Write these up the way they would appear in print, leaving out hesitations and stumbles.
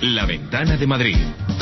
La Ventana de Madrid.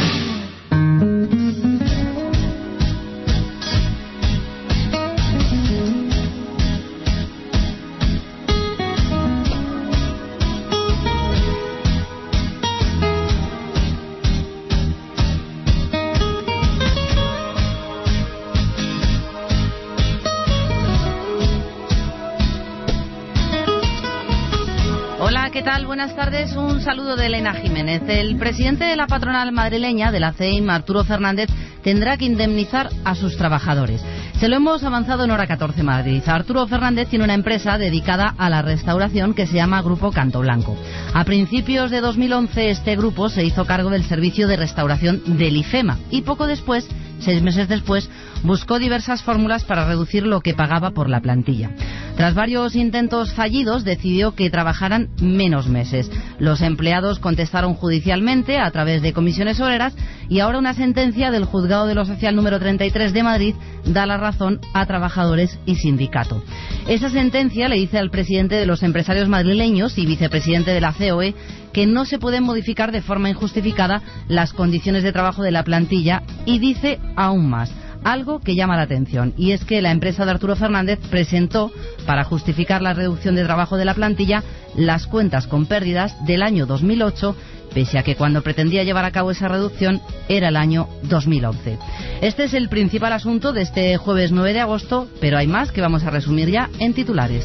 ¿Qué tal? Buenas tardes. Un saludo de Elena Jiménez. El presidente de la patronal madrileña, de la CEIM, Arturo Fernández, tendrá que indemnizar a sus trabajadores. Se lo hemos avanzado en Hora 14 Madrid. Arturo Fernández tiene una empresa dedicada a la restauración que se llama Grupo Canto Blanco. A principios de 2011 este grupo se hizo cargo del servicio de restauración del IFEMA y poco después, 6 meses después, buscó diversas fórmulas para reducir lo que pagaba por la plantilla. Tras varios intentos fallidos, decidió que trabajaran menos meses. Los empleados contestaron judicialmente a través de comisiones obreras y ahora una sentencia del Juzgado de lo Social número 33 de Madrid da la razón a trabajadores y sindicato. Esa sentencia le dice al presidente de los empresarios madrileños y vicepresidente de la COE que no se pueden modificar de forma injustificada las condiciones de trabajo de la plantilla y dice aún más. Algo que llama la atención, y es que la empresa de Arturo Fernández presentó, para justificar la reducción de trabajo de la plantilla, las cuentas con pérdidas del año 2008, pese a que cuando pretendía llevar a cabo esa reducción era el año 2011. Este es el principal asunto de este jueves 9 de agosto, pero hay más que vamos a resumir ya en titulares.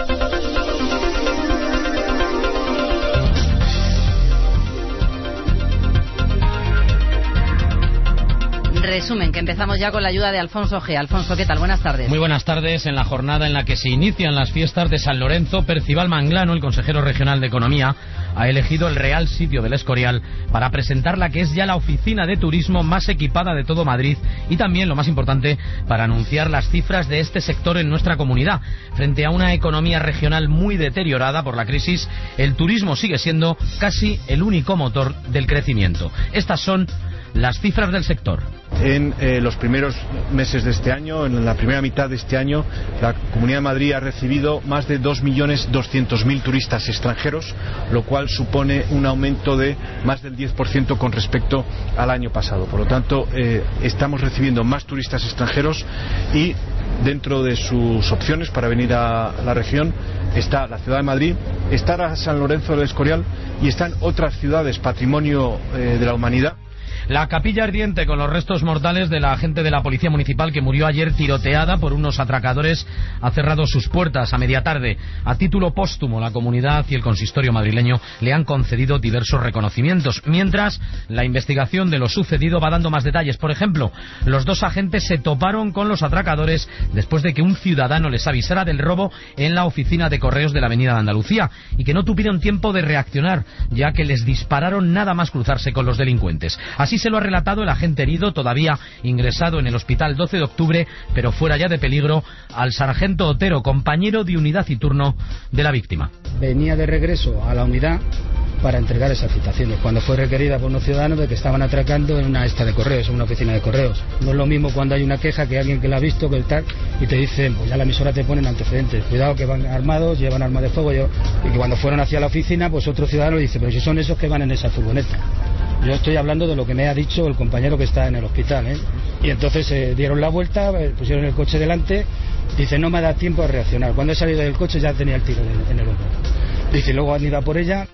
Resumen, que empezamos ya con la ayuda de Alfonso G. Alfonso, ¿qué tal? Buenas tardes. Muy buenas tardes. En la jornada en la que se inician las fiestas de San Lorenzo, Percival Manglano, el consejero regional de Economía, ha elegido el Real Sitio del Escorial para presentar la que es ya la oficina de turismo más equipada de todo Madrid y también, lo más importante, para anunciar las cifras de este sector en nuestra comunidad. Frente a una economía regional muy deteriorada por la crisis, el turismo sigue siendo casi el único motor del crecimiento. Estas son las cifras del sector. En los primeros meses de este año, en la primera mitad de este año, la Comunidad de Madrid ha recibido más de 2.200.000 turistas extranjeros, lo cual supone un aumento de más del 10% con respecto al año pasado. Por lo tanto, estamos recibiendo más turistas extranjeros y dentro de sus opciones para venir a la región está la ciudad de Madrid, está San Lorenzo del Escorial y están otras ciudades patrimonio de la humanidad. La capilla ardiente con los restos mortales de la agente de la Policía Municipal que murió ayer tiroteada por unos atracadores ha cerrado sus puertas a media tarde. A título póstumo, la comunidad y el consistorio madrileño le han concedido diversos reconocimientos, mientras la investigación de lo sucedido va dando más detalles. Por ejemplo, los dos agentes se toparon con los atracadores después de que un ciudadano les avisara del robo en la oficina de correos de la Avenida de Andalucía y que no tuvieron tiempo de reaccionar, ya que les dispararon nada más cruzarse con los delincuentes. Así se lo ha relatado el agente herido, todavía ingresado en el hospital 12 de octubre, pero fuera ya de peligro, al sargento Otero, compañero de unidad y turno de la víctima. Venía de regreso a la unidad para entregar esas citaciones, cuando fue requerida por unos ciudadanos de que estaban atracando en una de correos, en una oficina de correos. No es lo mismo cuando hay una queja que alguien que la ha visto, que tal, y te dicen, pues ya la emisora te ponen antecedentes, cuidado que van armados, llevan armas de fuego, y que cuando fueron hacia la oficina, pues otro ciudadano dice, pero si son esos que van en esa furgoneta. Yo estoy hablando de lo que me ha dicho el compañero que está en el hospital, ¿eh? Y entonces dieron la vuelta, pusieron el coche delante, dice, no me da tiempo a reaccionar. Cuando he salido del coche ya tenía el tiro en el hombro. Dice, luego han ido a por ella.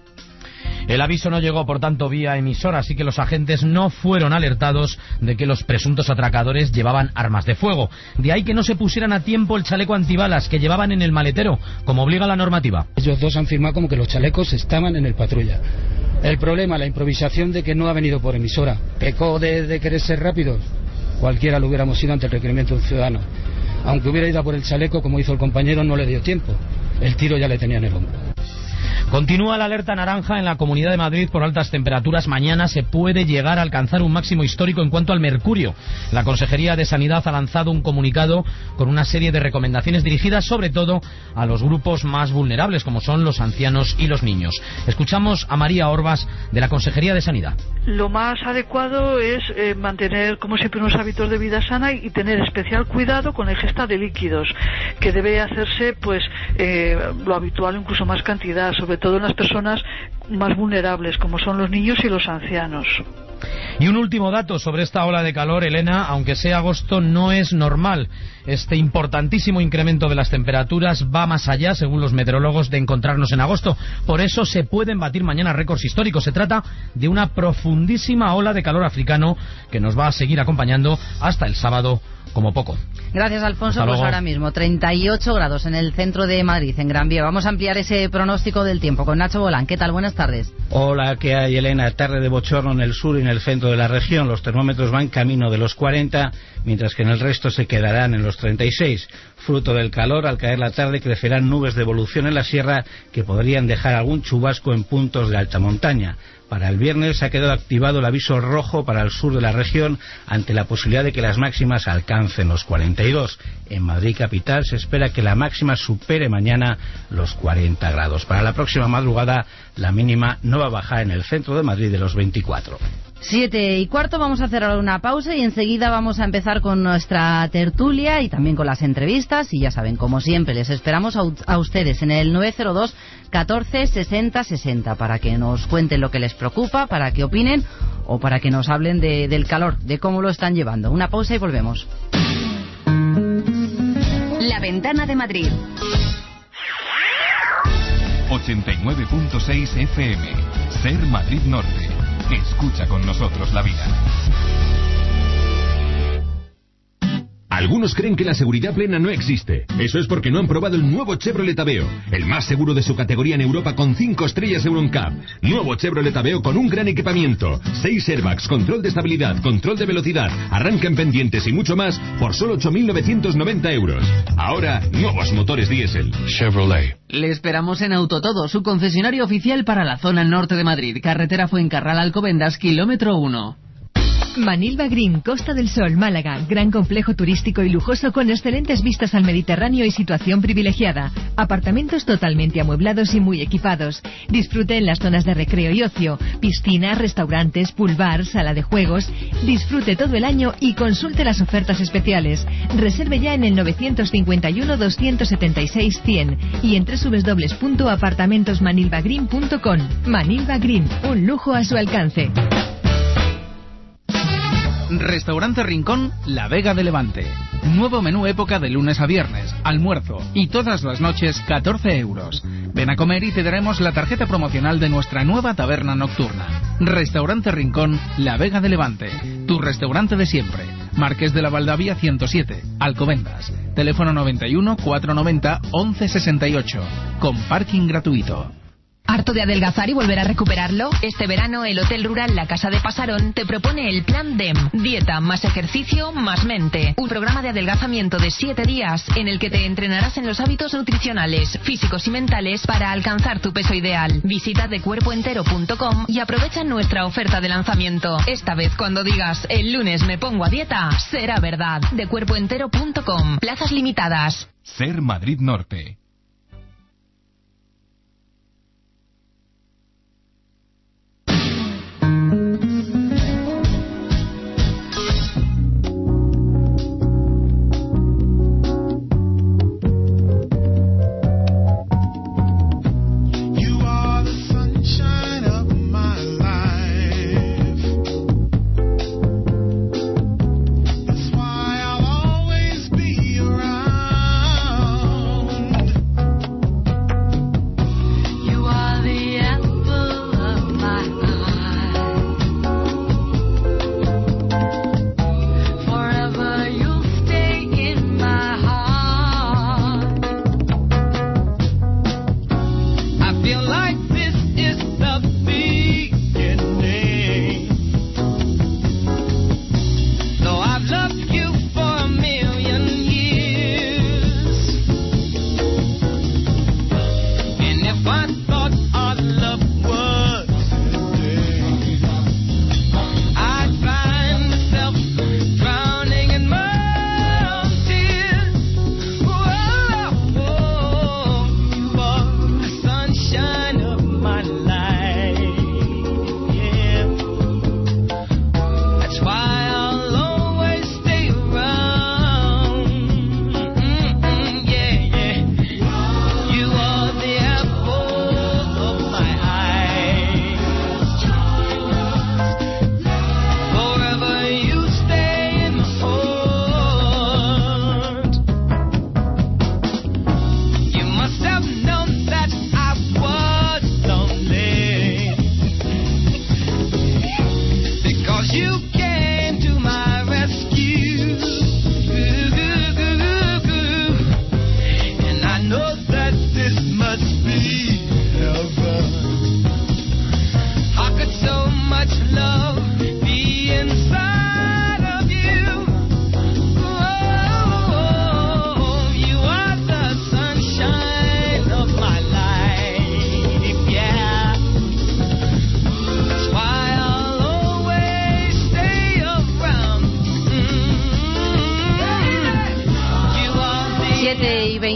El aviso no llegó, por tanto, vía emisora, así que los agentes no fueron alertados de que los presuntos atracadores llevaban armas de fuego. De ahí que no se pusieran a tiempo el chaleco antibalas que llevaban en el maletero, como obliga la normativa. Ellos dos han firmado como que los chalecos estaban en el patrulla. El problema, la improvisación de que no ha venido por emisora. Pecó de querer ser rápidos. Cualquiera lo hubiéramos ido ante el requerimiento de un ciudadano. Aunque hubiera ido a por el chaleco, como hizo el compañero, no le dio tiempo. El tiro ya le tenía en el hombro. Continúa la alerta naranja en la Comunidad de Madrid por altas temperaturas. Mañana se puede llegar a alcanzar un máximo histórico en cuanto al mercurio. La Consejería de Sanidad ha lanzado un comunicado con una serie de recomendaciones dirigidas sobre todo a los grupos más vulnerables, como son los ancianos y los niños. Escuchamos a María Orbas, de la Consejería de Sanidad. Lo más adecuado es mantener, como siempre, unos hábitos de vida sana y tener especial cuidado con la ingesta de líquidos, que debe hacerse pues lo habitual, incluso más cantidad, sobre todo en las personas más vulnerables, como son los niños y los ancianos. Y un último dato sobre esta ola de calor, Elena, aunque sea agosto, no es normal. Este importantísimo incremento de las temperaturas va más allá, según los meteorólogos, de encontrarnos en agosto. Por eso se pueden batir mañana récords históricos. Se trata de una profundísima ola de calor africano que nos va a seguir acompañando hasta el sábado como poco. Gracias, Alfonso. Pues ahora mismo 38 grados en el centro de Madrid, en Gran Vía. Vamos a ampliar ese pronóstico del tiempo con Nacho Bolán. ¿Qué tal? Buenas tardes. Hola, ¿qué hay, Elena? Tarde de bochorno en el sur y en el centro de la región. Los termómetros van camino de los 40, mientras que en el resto se quedarán en los 36. Fruto del calor, al caer la tarde crecerán nubes de evolución en la sierra que podrían dejar algún chubasco en puntos de alta montaña. Para el viernes ha quedado activado el aviso rojo para el sur de la región ante la posibilidad de que las máximas alcancen los 42. En Madrid capital se espera que la máxima supere mañana los 40 grados. Para la próxima madrugada la mínima no va a bajar en el centro de Madrid de los 24. 7:15, vamos a hacer ahora una pausa y enseguida vamos a empezar con nuestra tertulia y también con las entrevistas. Y ya saben, como siempre, les esperamos a ustedes en el 902 14 60 60 para que nos cuenten lo que les preocupa, para que opinen o para que nos hablen del calor, de cómo lo están llevando. Una pausa y volvemos. La Ventana de Madrid. 89.6 FM. Ser Madrid Norte. Escucha con nosotros la vida. Algunos creen que la seguridad plena no existe. Eso es porque no han probado el nuevo Chevrolet Aveo, el más seguro de su categoría en Europa con 5 estrellas Euroncap. Nuevo Chevrolet Aveo con un gran equipamiento, 6 airbags, control de estabilidad, control de velocidad, arranque en pendientes y mucho más por solo 8.990 euros. Ahora, nuevos motores diésel. Chevrolet. Le esperamos en Autotodo, su concesionario oficial para la zona norte de Madrid, carretera Fuencarral-Alcobendas, kilómetro 1. Manilva Green, Costa del Sol, Málaga. Gran complejo turístico y lujoso con excelentes vistas al Mediterráneo y situación privilegiada. Apartamentos totalmente amueblados y muy equipados. Disfrute en las zonas de recreo y ocio. Piscinas, restaurantes, pool bar, sala de juegos. Disfrute todo el año y consulte las ofertas especiales. Reserve ya en el 951 276 100 y en www.apartamentosmanilvagreen.com. Manilva Green, un lujo a su alcance. Restaurante Rincón, La Vega de Levante. Nuevo menú época de lunes a viernes, almuerzo y todas las noches 14 euros. Ven a comer y te daremos la tarjeta promocional de nuestra nueva taberna nocturna. Restaurante Rincón, La Vega de Levante. Tu restaurante de siempre. Marqués de la Valdavia 107, Alcobendas. Teléfono 91 490 1168. Con parking gratuito. ¿Harto de adelgazar y volver a recuperarlo? Este verano el Hotel Rural La Casa de Pasarón te propone el Plan DEM. Dieta más ejercicio más mente. Un programa de adelgazamiento de 7 días en el que te entrenarás en los hábitos nutricionales, físicos y mentales para alcanzar tu peso ideal. Visita decuerpoentero.com y aprovecha nuestra oferta de lanzamiento. Esta vez cuando digas el lunes me pongo a dieta, será verdad. Decuerpoentero.com. Plazas limitadas. Ser Madrid Norte.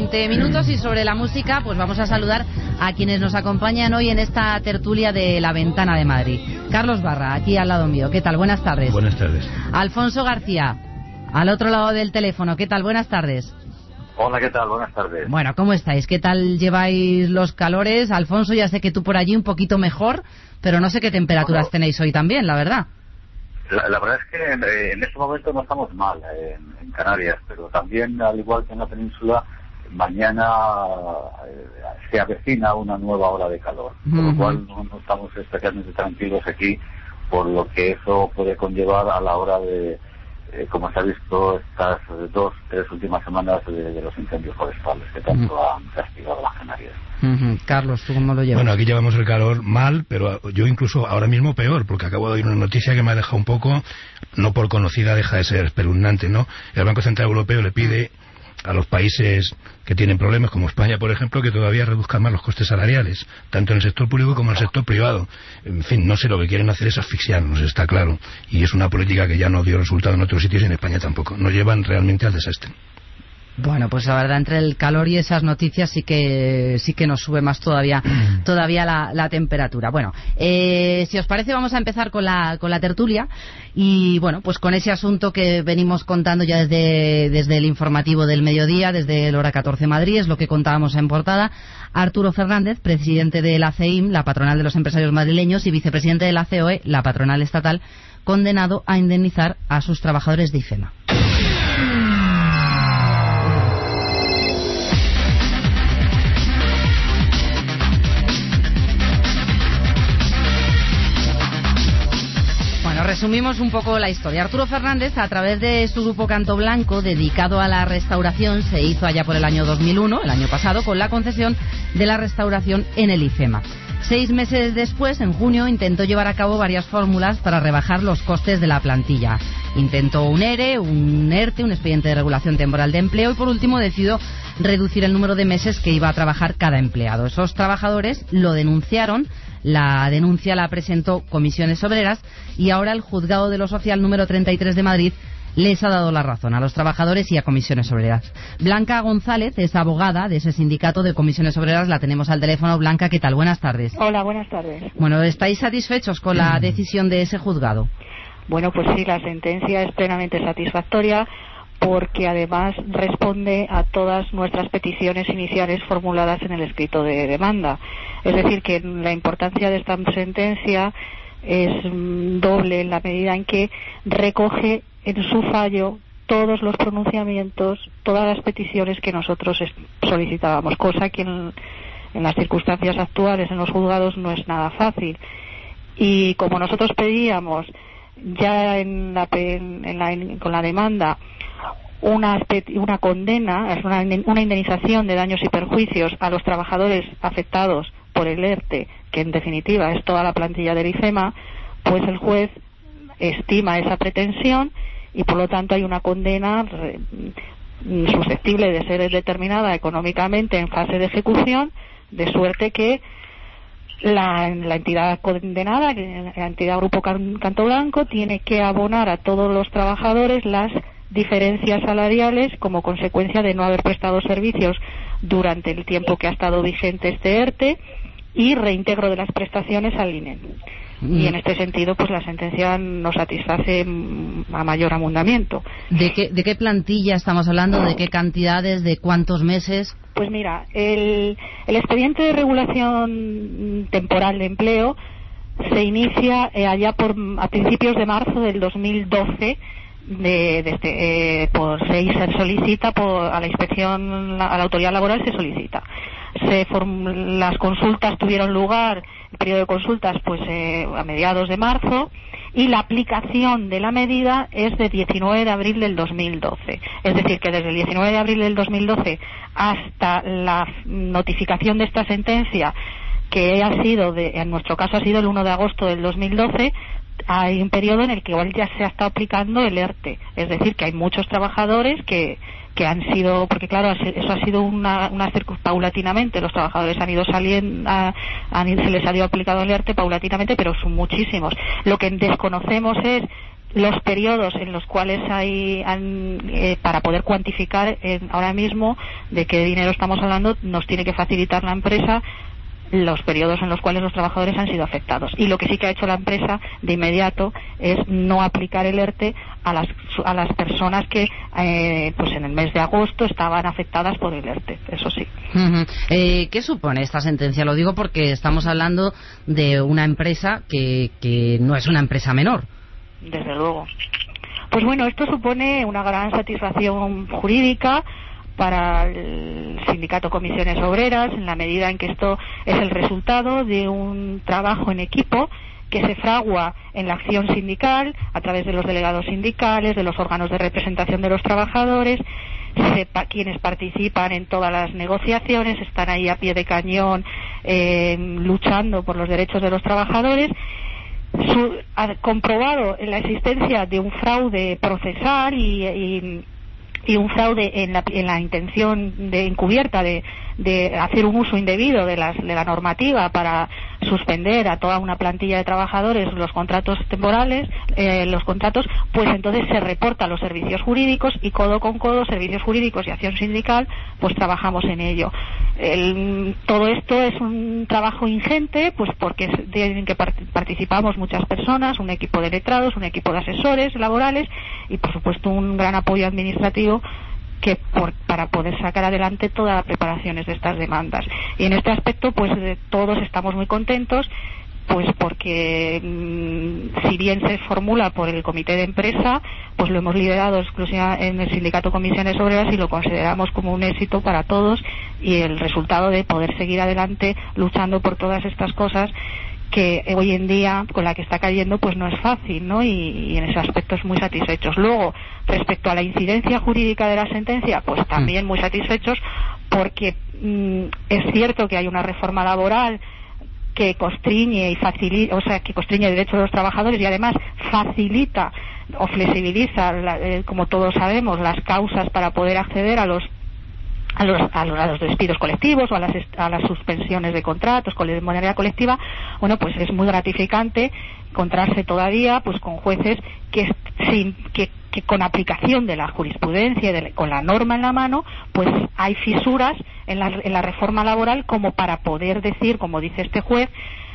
20 minutos, y sobre la música pues vamos a saludar a quienes nos acompañan hoy en esta tertulia de La Ventana de Madrid. Carlos Barra, aquí al lado mío. ¿Qué tal? Buenas tardes. Buenas tardes. Alfonso García, al otro lado del teléfono. ¿Qué tal? Buenas tardes. Hola, ¿qué tal? Buenas tardes. Bueno, ¿cómo estáis? ¿Qué tal lleváis los calores? Alfonso, ya sé que tú por allí un poquito mejor, pero no sé qué temperaturas tenéis hoy también, la verdad. La verdad es que en este momento no estamos mal en Canarias, pero también, al igual que en la península, mañana se avecina una nueva ola de calor, por lo cual no estamos especialmente tranquilos aquí, por lo que eso puede conllevar a la hora de, como se ha visto estas 2-3 últimas semanas de los incendios forestales que tanto han castigado a las Canarias. Carlos, ¿tú cómo lo llevas? Bueno, aquí llevamos el calor mal, pero yo incluso ahora mismo peor, porque acabo de oír una noticia que me ha dejado un poco, no por conocida, deja de ser espeluznante, ¿no? El Banco Central Europeo le pide a los países que tienen problemas, como España, por ejemplo, que todavía reduzcan más los costes salariales, tanto en el sector público como en el sector privado. En fin, no sé, lo que quieren hacer es asfixiarnos, está claro. Y es una política que ya no dio resultado en otros sitios y en España tampoco. Nos llevan realmente al desastre. Bueno, pues la verdad, entre el calor y esas noticias sí que nos sube más todavía la temperatura. Bueno, si os parece, vamos a empezar con la tertulia, y bueno, pues con ese asunto que venimos contando ya desde el informativo del mediodía, desde el Hora 14 Madrid, es lo que contábamos en portada. Arturo Fernández, presidente de la CEIM, la patronal de los empresarios madrileños, y vicepresidente de la COE, la patronal estatal, condenado a indemnizar a sus trabajadores de IFEMA. Resumimos un poco la historia. Arturo Fernández, a través de su grupo Canto Blanco, dedicado a la restauración, se hizo allá por el año 2001, el año pasado, con la concesión de la restauración en el IFEMA. 6 meses después, en junio, intentó llevar a cabo varias fórmulas para rebajar los costes de la plantilla. Intentó un ERE, un ERTE, un expediente de regulación temporal de empleo, y por último decidió reducir el número de meses que iba a trabajar cada empleado. Esos trabajadores lo denunciaron. La denuncia la presentó Comisiones Obreras, y ahora el Juzgado de lo Social número 33 de Madrid les ha dado la razón a los trabajadores y a Comisiones Obreras. Blanca González es abogada de ese sindicato de Comisiones Obreras. La tenemos al teléfono. Blanca, ¿qué tal? Buenas tardes. Hola, buenas tardes. Bueno, ¿estáis satisfechos con la decisión de ese juzgado? Bueno, pues sí, la sentencia es plenamente satisfactoria, porque además responde a todas nuestras peticiones iniciales formuladas en el escrito de demanda. Es decir, que la importancia de esta sentencia es doble, en la medida en que recoge en su fallo todos los pronunciamientos, todas las peticiones que nosotros solicitábamos, cosa que en las circunstancias actuales en los juzgados no es nada fácil. Y como nosotros pedíamos ya con la demanda una condena, una indemnización de daños y perjuicios a los trabajadores afectados por el ERTE, que en definitiva es toda la plantilla del IFEMA, pues el juez estima esa pretensión y por lo tanto hay una condena susceptible de ser determinada económicamente en fase de ejecución, de suerte que la entidad condenada, la entidad Grupo Canto Blanco, tiene que abonar a todos los trabajadores las diferencias salariales como consecuencia de no haber prestado servicios durante el tiempo que ha estado vigente este ERTE, y reintegro de las prestaciones al INE. Y en este sentido, pues la sentencia nos satisface a mayor abundamiento. ¿De qué plantilla estamos hablando? ¿De qué cantidades? ¿De cuántos meses? Pues mira, el expediente de regulación temporal de empleo se inicia allá a principios de marzo del 2012. Se solicita a la inspección, a la autoridad laboral se solicita. Las consultas tuvieron lugar, el periodo de consultas, pues a mediados de marzo, y la aplicación de la medida es de 19 de abril del 2012. Es decir, que desde el 19 de abril del 2012 hasta la notificación de esta sentencia, que en nuestro caso ha sido el 1 de agosto del 2012, hay un periodo en el que igual ya se ha estado aplicando el ERTE. Es decir, que hay muchos trabajadores que han sido, porque claro, eso ha sido paulatinamente, los trabajadores han ido saliendo, se les ha ido aplicado el ERTE paulatinamente, pero son muchísimos. Lo que desconocemos es los periodos en los cuales para poder cuantificar ahora mismo de qué dinero estamos hablando, nos tiene que facilitar la empresa los periodos en los cuales los trabajadores han sido afectados. Y lo que sí que ha hecho la empresa de inmediato es no aplicar el ERTE a las personas que pues en el mes de agosto estaban afectadas por el ERTE, eso sí. ¿Qué supone esta sentencia? Lo digo porque estamos hablando de una empresa que no es una empresa menor. Desde luego. Pues bueno, esto supone una gran satisfacción jurídica para el sindicato Comisiones Obreras, en la medida en que esto es el resultado de un trabajo en equipo que se fragua en la acción sindical a través de los delegados sindicales, de los órganos de representación de los trabajadores, quienes participan en todas las negociaciones, están ahí a pie de cañón luchando por los derechos de los trabajadores. Ha comprobado la existencia de un fraude procesal y un fraude en la intención encubierta de hacer un uso indebido de la normativa para suspender a toda una plantilla de trabajadores los contratos temporales, pues entonces se reporta a los servicios jurídicos y codo con codo, servicios jurídicos y acción sindical, pues trabajamos en ello. Todo esto es un trabajo ingente, pues porque en que participamos muchas personas, un equipo de letrados, un equipo de asesores laborales y por supuesto un gran apoyo administrativo para poder sacar adelante todas las preparaciones de estas demandas. Y en este aspecto pues todos estamos muy contentos, pues porque si bien se formula por el comité de empresa, pues lo hemos liderado exclusivamente en el sindicato Comisiones Obreras y lo consideramos como un éxito para todos y el resultado de poder seguir adelante luchando por todas estas cosas que hoy en día con la que está cayendo pues no es fácil, ¿no? Y en ese aspecto es muy satisfechos. Luego, respecto a la incidencia jurídica de la sentencia, pues también muy satisfechos porque es cierto que hay una reforma laboral que constriñe y facilita, o sea, que constriñe el derecho de los trabajadores y además facilita o flexibiliza, como todos sabemos, las causas para poder acceder a los despidos colectivos o a las suspensiones de contratos de manera colectiva. Bueno, pues es muy gratificante encontrarse todavía pues con jueces que con aplicación de la jurisprudencia y con la norma en la mano, pues hay fisuras en la reforma laboral como para poder decir, como dice este juez,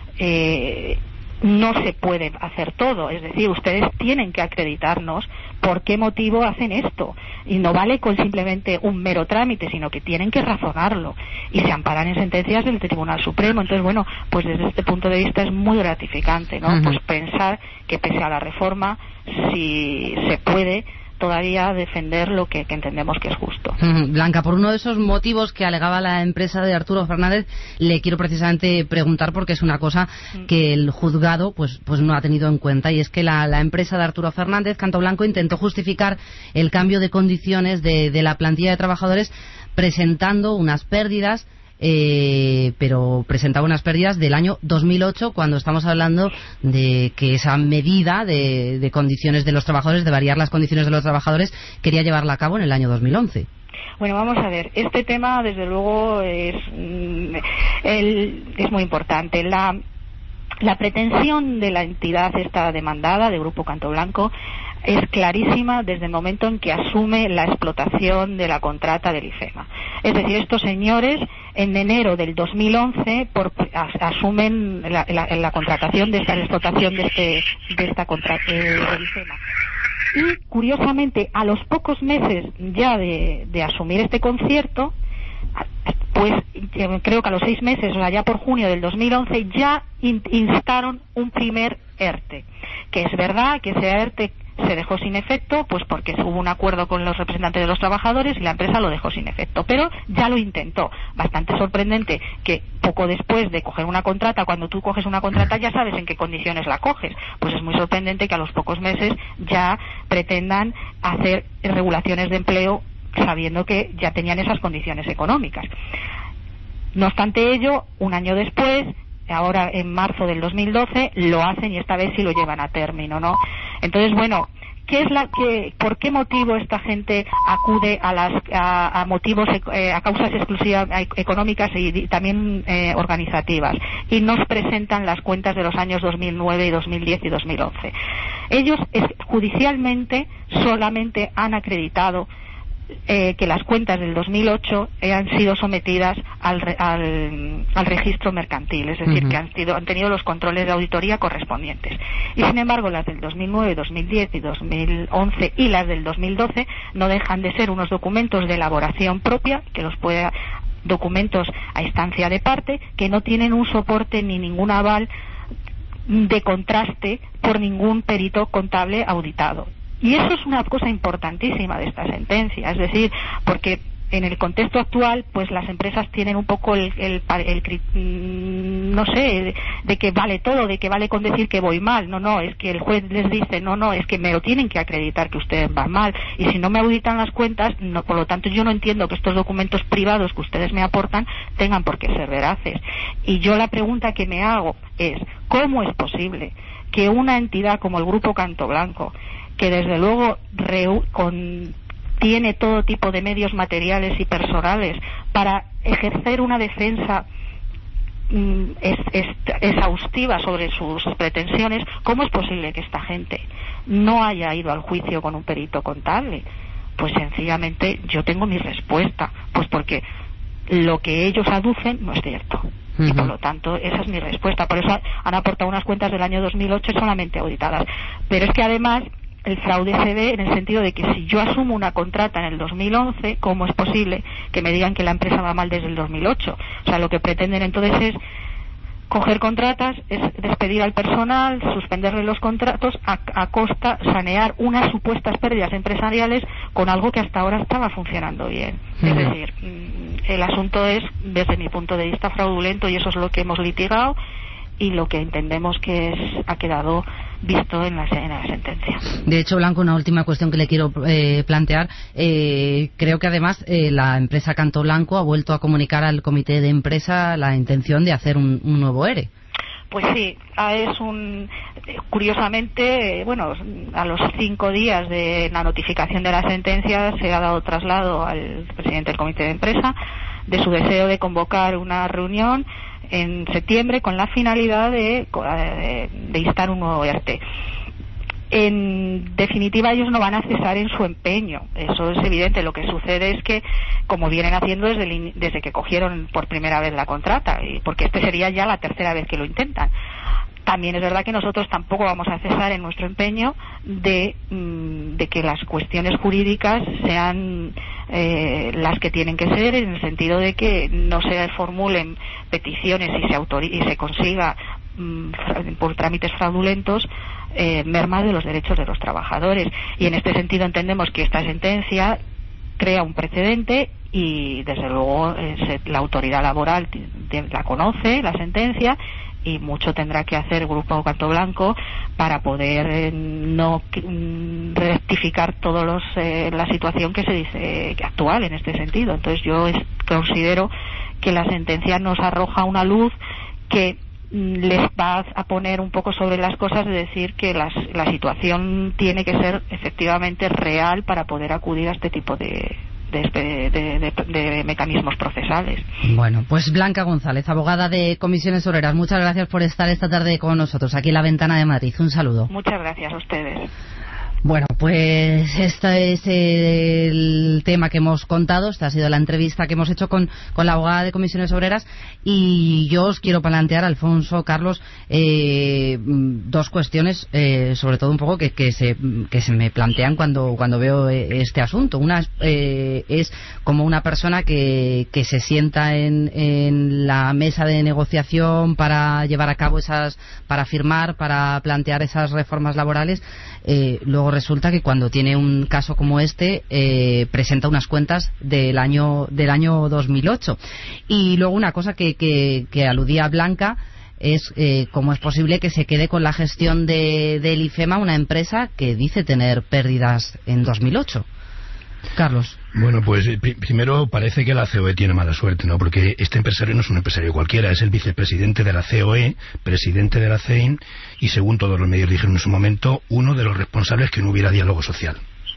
no se puede hacer todo, es decir, ustedes tienen que acreditarnos por qué motivo hacen esto y no vale con simplemente un mero trámite, sino que tienen que razonarlo y se amparan en sentencias del Tribunal Supremo. Entonces, bueno, pues desde este punto de vista es muy gratificante, ¿no? Pues pensar que pese a la reforma si se puede todavía defender lo que entendemos que es justo. Blanca, por uno de esos motivos que alegaba la empresa de Arturo Fernández, le quiero precisamente preguntar porque es una cosa que el juzgado pues no ha tenido en cuenta, y es que la empresa de Arturo Fernández, Canto Blanco, intentó justificar el cambio de condiciones de la plantilla de trabajadores presentando unas pérdidas, pero presentaba unas pérdidas del año 2008, cuando estamos hablando de que esa medida de condiciones de los trabajadores, de variar las condiciones de los trabajadores, quería llevarla a cabo en el año 2011. Bueno, vamos a ver, este tema desde luego es muy importante. La pretensión de la entidad esta demandada, de Grupo Canto Blanco, es clarísima desde el momento en que asume la explotación de la contrata del IFEMA. Es decir, estos señores en enero del 2011 asumen la contratación de esta explotación de esta contrata del IFEMA. Y curiosamente, a los pocos meses ya de asumir este concierto, pues creo que a los 6 meses, o sea, ya por junio del 2011, ya instaron un primer ERTE, que es verdad que ese ERTE se dejó sin efecto, pues porque hubo un acuerdo con los representantes de los trabajadores y la empresa lo dejó sin efecto, pero ya lo intentó. Bastante sorprendente que poco después de coger una contrata, cuando tú coges una contrata ya sabes en qué condiciones la coges, pues es muy sorprendente que a los pocos meses ya pretendan hacer regulaciones de empleo sabiendo que ya tenían esas condiciones económicas. No obstante ello, un año después, ahora en marzo del 2012, lo hacen y esta vez sí lo llevan a término, ¿no? Entonces, bueno, ¿por qué motivo esta gente acude a motivos, a causas exclusivas económicas y también organizativas, y nos presentan las cuentas de los años 2009 y 2010 y 2011? Ellos judicialmente solamente han acreditado que las cuentas del 2008 han sido sometidas al registro mercantil, es decir, que han tenido los controles de auditoría correspondientes. Y sin embargo, las del 2009, 2010 y 2011 y las del 2012 no dejan de ser unos documentos de elaboración propia, documentos a instancia de parte, que no tienen un soporte ni ningún aval de contraste por ningún perito contable auditado. Y eso es una cosa importantísima de esta sentencia, es decir, porque en el contexto actual, pues las empresas tienen un poco no sé, de que vale todo, de que vale con decir que voy mal. No, es que el juez les dice, no, es que me lo tienen que acreditar que ustedes van mal. Y si no me auditan las cuentas, no, por lo tanto yo no entiendo que estos documentos privados que ustedes me aportan tengan por qué ser veraces. Y yo la pregunta que me hago es, ¿cómo es posible que una entidad como el Grupo Canto Blanco, que desde luego tiene todo tipo de medios materiales y personales para ejercer una defensa exhaustiva sobre sus pretensiones, ¿cómo es posible que esta gente no haya ido al juicio con un perito contable? Pues sencillamente yo tengo mi respuesta, pues porque lo que ellos aducen no es cierto. Y por lo tanto esa es mi respuesta. Por eso han aportado unas cuentas del año 2008 solamente auditadas. Pero es que además el fraude se ve en el sentido de que si yo asumo una contrata en el 2011, ¿cómo es posible que me digan que la empresa va mal desde el 2008? O sea, lo que pretenden entonces es coger contratas, es despedir al personal, suspenderle los contratos a costa, sanear unas supuestas pérdidas empresariales con algo que hasta ahora estaba funcionando bien. Es decir, el asunto es, desde mi punto de vista, fraudulento, y eso es lo que hemos litigado y lo que entendemos que ha quedado visto en la sentencia. De hecho, Blanco, una última cuestión que le quiero plantear. Creo que además la empresa Canto Blanco ha vuelto a comunicar al comité de empresa la intención de hacer un nuevo ERE. Pues sí, curiosamente, a los 5 días de la notificación de la sentencia se ha dado traslado al presidente del comité de empresa de su deseo de convocar una reunión en septiembre con la finalidad de instar un nuevo ERTE. En definitiva, ellos no van a cesar en su empeño, eso es evidente. Lo que sucede es que, como vienen haciendo desde que cogieron por primera vez la contrata, porque este sería ya la tercera vez que lo intentan, también es verdad que nosotros tampoco vamos a cesar en nuestro empeño de que las cuestiones jurídicas sean las que tienen que ser, en el sentido de que no se formulen peticiones y se consiga por trámites fraudulentos merma de los derechos de los trabajadores. Y en este sentido entendemos que esta sentencia crea un precedente y desde luego la autoridad laboral la conoce, la sentencia, y mucho tendrá que hacer el Grupo Canto Blanco para poder no rectificar la situación que se dice actual en este sentido. Entonces yo considero que la sentencia nos arroja una luz que les va a poner un poco sobre las cosas, de decir que la situación tiene que ser efectivamente real para poder acudir a este tipo de mecanismos procesales. Bueno, pues Blanca González, abogada de Comisiones Obreras, muchas gracias por estar esta tarde con nosotros aquí en La Ventana de Madrid. Un saludo. Muchas gracias a ustedes. Bueno, pues este es el tema que hemos contado. Esta ha sido la entrevista que hemos hecho con la abogada de Comisiones Obreras, y yo os quiero plantear, Alfonso, Carlos, dos cuestiones, sobre todo un poco que se me plantean cuando veo este asunto. Una es como una persona que se sienta en la mesa de negociación para llevar a cabo para firmar, para plantear esas reformas laborales. Luego resulta que cuando tiene un caso como este presenta unas cuentas del año 2008. Y luego una cosa que aludía Blanca es cómo es posible que se quede con la gestión del IFEMA, una empresa que dice tener pérdidas en 2008. Carlos. Bueno, pues primero parece que la COE tiene mala suerte, ¿no? Porque este empresario no es un empresario cualquiera, es el vicepresidente de la COE, presidente de la CEIN, y según todos los medios dijeron en su momento, uno de los responsables que no hubiera diálogo social.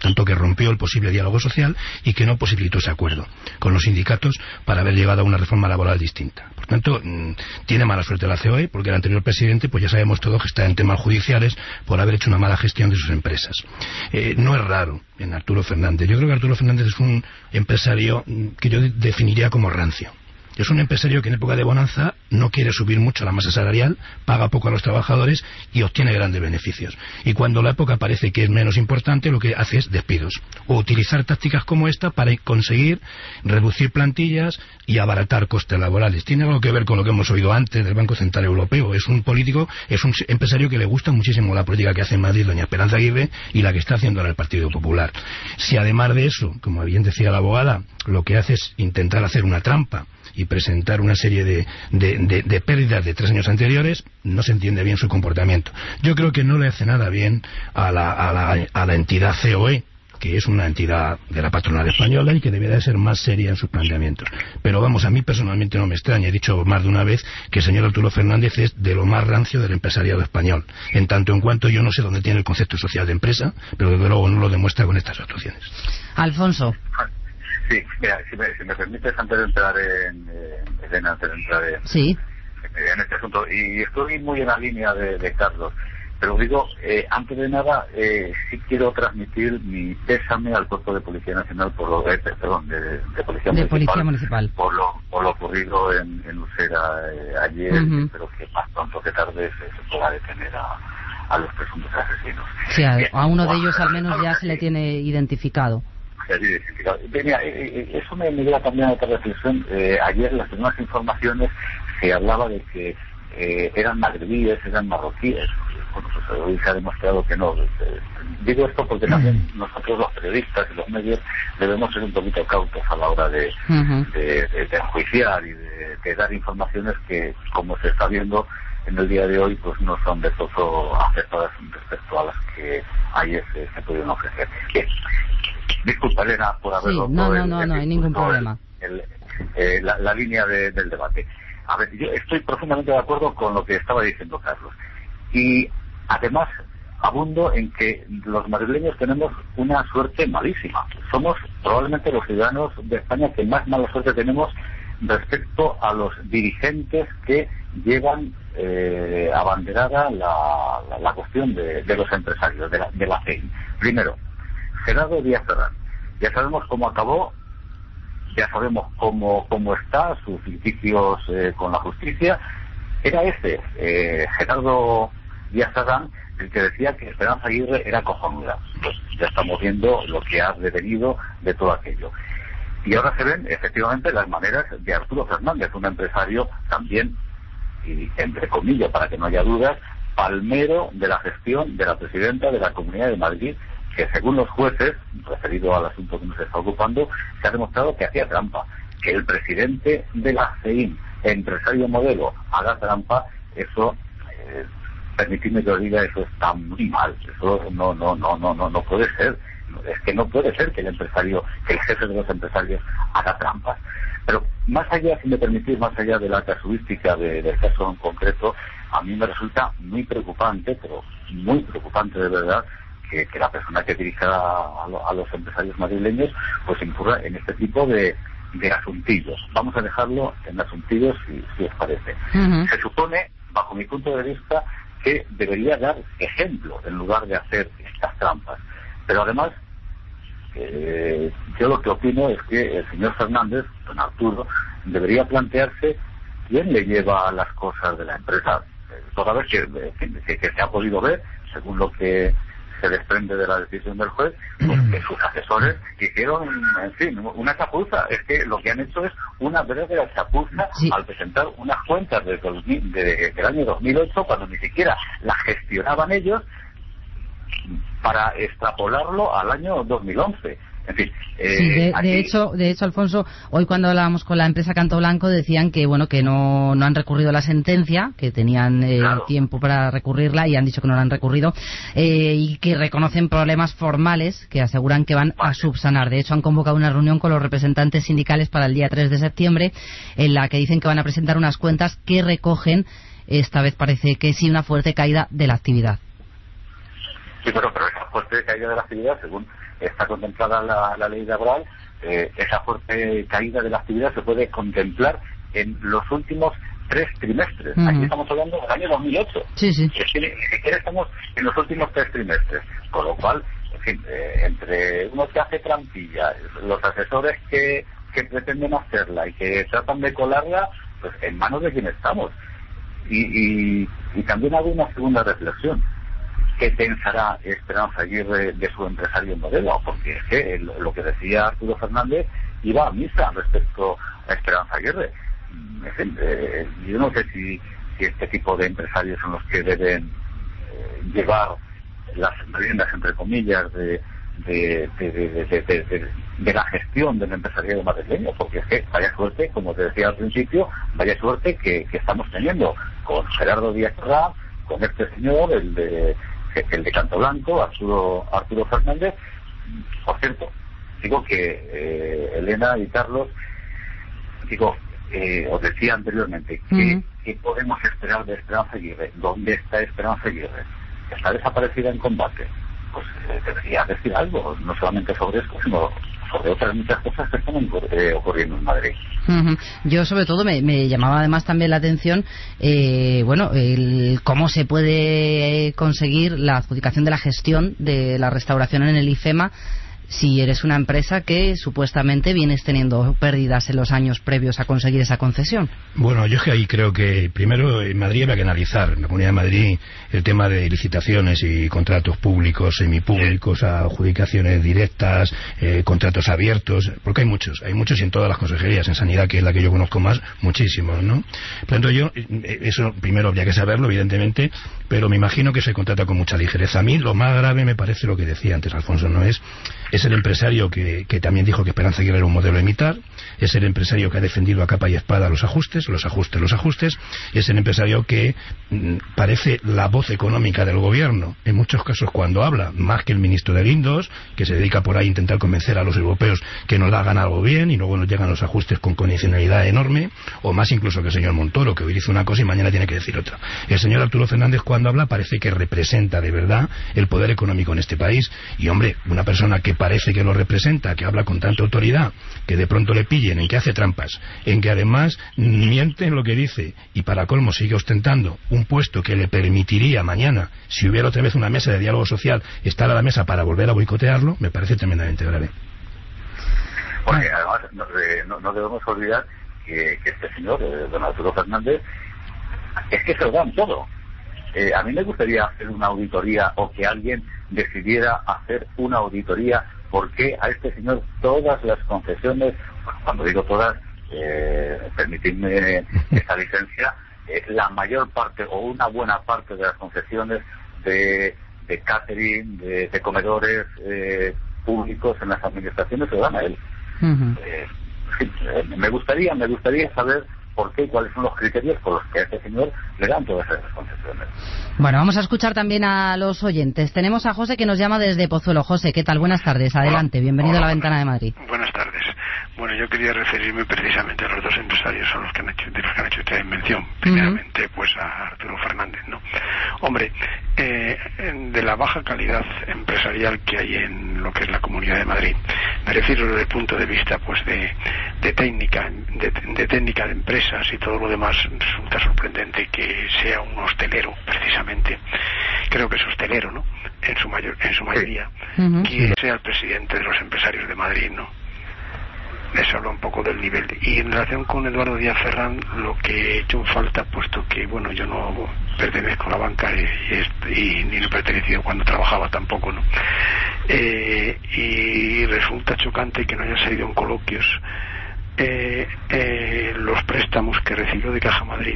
tanto que rompió el posible diálogo social y que no posibilitó ese acuerdo con los sindicatos para haber llegado a una reforma laboral distinta. Por tanto, tiene mala suerte la COE, porque el anterior presidente, pues ya sabemos todos que está en temas judiciales por haber hecho una mala gestión de sus empresas. No es raro en Arturo Fernández. Yo creo que Arturo Fernández es un empresario que yo definiría como rancio. Es un empresario que en época de bonanza no quiere subir mucho la masa salarial, paga poco a los trabajadores y obtiene grandes beneficios. Y cuando la época parece que es menos importante, lo que hace es despidos. O utilizar tácticas como esta para conseguir reducir plantillas y abaratar costes laborales. Tiene algo que ver con lo que hemos oído antes del Banco Central Europeo. Es un político, es un empresario que le gusta muchísimo la política que hace en Madrid doña Esperanza Aguirre y la que está haciendo ahora el Partido Popular. Si además de eso, como bien decía la abogada, lo que hace es intentar hacer una trampa y presentar una serie de pérdidas de 3 años anteriores, no se entiende bien su comportamiento. Yo creo que no le hace nada bien a la entidad COE, que es una entidad de la patronal española y que debería de ser más seria en sus planteamientos. Pero vamos, a mí personalmente no me extraña, he dicho más de una vez que el señor Arturo Fernández es de lo más rancio del empresariado español, en tanto en cuanto yo no sé dónde tiene el concepto social de empresa, pero desde luego no lo demuestra con estas actuaciones. Alfonso. Sí, mira, si me permites, antes de entrar Elena, en este asunto, y estoy muy en la línea de Carlos, pero digo, antes de nada, sí quiero transmitir mi pésame al Cuerpo de Policía Nacional por lo de Policía Municipal por lo ocurrido en Usera ayer. Espero que más pronto que tarde se pueda detener a los presuntos asesinos. Sí, a uno de ellos al menos ya se le tiene identificado. Mira, eso me lleva también a otra reflexión. Ayer en las primeras informaciones se hablaba de que eran magrebíes, eran marroquíes. Bueno, pues hoy se ha demostrado que no. Digo esto porque también nosotros los periodistas y los medios debemos ser un poquito cautos a la hora de enjuiciar y de dar informaciones que, como se está viendo en el día de hoy, pues no son de todo acertadas respecto a las que ayer se pudieron ofrecer. Disculpa, Elena, por haber roto no hay ningún problema. La línea del debate. A ver, yo estoy profundamente de acuerdo con lo que estaba diciendo Carlos. Y además abundo en que los madrileños tenemos una suerte malísima. Somos probablemente los ciudadanos de España que más mala suerte tenemos respecto a los dirigentes que llevan abanderada la cuestión de los empresarios, de la CEI. Primero, Gerardo Díaz Ferrán. Ya sabemos cómo acabó, ya sabemos cómo está, sus litigios con la justicia. Era Gerardo Díaz Ferrán, el que decía que Esperanza Aguirre era cojonuda. Pues ya estamos viendo lo que ha devenido de todo aquello. Y ahora se ven efectivamente las maneras de Arturo Fernández, un empresario también, y entre comillas, para que no haya dudas, palmero de la gestión de la presidenta de la Comunidad de Madrid, que según los jueces, referido al asunto que nos está ocupando, se ha demostrado que hacía trampa. Que el presidente de la CEIM, empresario modelo, haga trampa, eso, permitidme que os diga, eso está muy mal. Eso no puede ser. Es que no puede ser que el jefe de los empresarios haga trampas. Pero más allá, si me permitís, más allá de la casuística del caso en concreto, a mí me resulta muy preocupante, pero muy preocupante de verdad, que la persona que dirija a los empresarios madrileños pues incurra en este tipo de asuntillos. Vamos a dejarlo en asuntillos si os parece. Se supone, bajo mi punto de vista, que debería dar ejemplo en lugar de hacer estas trampas. Pero además, yo lo que opino es que el señor Fernández, don Arturo, debería plantearse quién le lleva las cosas de la empresa. Toda vez que se ha podido ver, según lo que se desprende de la decisión del juez, pues que sus asesores hicieron, en fin, una chapuza. Es que lo que han hecho es una verdadera chapuza al presentar unas cuentas del año 2008, cuando ni siquiera las gestionaban ellos, para extrapolarlo al año 2011. En fin, de hecho, Alfonso, hoy cuando hablábamos con la empresa Canto Blanco decían que que no han recurrido la sentencia, que tenían tiempo para recurrirla y han dicho que no la han recurrido, y que reconocen problemas formales que aseguran que van a subsanar. De hecho, han convocado una reunión con los representantes sindicales para el día 3 de septiembre en la que dicen que van a presentar unas cuentas que recogen, esta vez parece que sí, una fuerte caída de la actividad. Sí, pero esa fuerte caída de la actividad, según está contemplada la ley laboral, esa fuerte caída de la actividad se puede contemplar en los últimos 3 trimestres. Aquí estamos hablando del año 2008. Sí. Ni siquiera estamos en los últimos 3 trimestres. Con lo cual, en fin, entre uno que hace trampilla, los asesores que pretenden hacerla y que tratan de colarla, pues en manos de quién estamos. Y también hago una segunda reflexión. ¿Qué pensará Esperanza Aguirre de su empresario modelo? Porque es que lo que decía Arturo Fernández iba a misa respecto a Esperanza Aguirre. En fin, yo no sé si este tipo de empresarios son los que deben llevar las riendas, entre comillas, de la gestión del empresariado madrileño, porque es que vaya suerte, como te decía al principio, vaya suerte que estamos teniendo con Gerardo Díaz Herrán, con este señor, el de Canto Blanco, Arturo Fernández. Por cierto, digo que Elena y Carlos, os decía anteriormente, ¿qué podemos esperar de Esperanza Aguirre? ¿Dónde está Esperanza Aguirre? ¿Está desaparecida en combate? Pues debería decir algo, no solamente sobre esto, sino sobre otras muchas cosas que están ocurriendo en Madrid. Yo sobre todo me llamaba además también la atención cómo se puede conseguir la adjudicación de la gestión de la restauración en el IFEMA si eres una empresa que supuestamente vienes teniendo pérdidas en los años previos a conseguir esa concesión. Bueno, yo es que ahí creo que primero en Madrid había que analizar, en la Comunidad de Madrid, el tema de licitaciones y contratos públicos, semipúblicos, adjudicaciones directas, contratos abiertos, porque hay muchos y en todas las consejerías, en sanidad, que es la que yo conozco más, muchísimos, ¿no? Por lo tanto, eso primero habría que saberlo, evidentemente, pero me imagino que se contrata con mucha ligereza. A mí lo más grave me parece lo que decía antes Alfonso, ¿no? Es el empresario que también dijo que Esperanza Aguirre era un modelo a imitar, es el empresario que ha defendido a capa y espada los ajustes, es el empresario que parece la voz económica del gobierno, en muchos casos cuando habla, más que el ministro de Guindos, que se dedica por ahí a intentar convencer a los europeos que nos hagan algo bien y luego nos llegan los ajustes con condicionalidad enorme, o más incluso que el señor Montoro, que hoy dice una cosa y mañana tiene que decir otra. El señor Arturo Fernández, cuando habla, parece que representa de verdad el poder económico en este país, y hombre, una persona que parece que lo representa, que habla con tanta autoridad, que de pronto le pillen en que hace trampas, en que además miente en lo que dice, y para colmo sigue ostentando un puesto que le permitiría mañana, si hubiera otra vez una mesa de diálogo social, estar a la mesa para volver a boicotearlo, me parece tremendamente grave. Porque además no debemos olvidar que este señor, don Arturo Fernández, es que se lo dan todo. A mí me gustaría hacer una auditoría, o que alguien decidiera hacer una auditoría, porque a este señor todas las concesiones, cuando digo todas, permitidme esta licencia, la mayor parte o una buena parte de las concesiones de catering, de comedores públicos en las administraciones se dan a él. Me gustaría saber por qué y cuáles son los criterios por los que a este señor le dan todas esas concesiones. Bueno, vamos a escuchar también a los oyentes. Tenemos a José, que nos llama desde Pozuelo. José, ¿qué tal? Buenas tardes. Adelante, bienvenido a La Ventana de Madrid. Buenas tardes. Bueno, yo quería referirme precisamente a los dos empresarios de los que han hecho ustedes mención. Primeramente, pues a Arturo Fernández, ¿no? Hombre, de la baja calidad empresarial que hay en lo que es la Comunidad de Madrid, me refiero desde el punto de vista pues de técnica de empresas y todo lo demás, resulta sorprendente que sea un hostelero, precisamente, creo que es hostelero, ¿no? En su mayoría, quien sea el presidente de los empresarios de Madrid, ¿no? Eso habla un poco del nivel. Y en relación con Eduardo Díaz Ferrán, lo que he hecho en falta, puesto que, bueno, yo no pertenezco a la banca y ni lo he pertenecido cuando trabajaba tampoco, ¿no? Y resulta chocante que no haya salido en coloquios los préstamos que recibió de Caja Madrid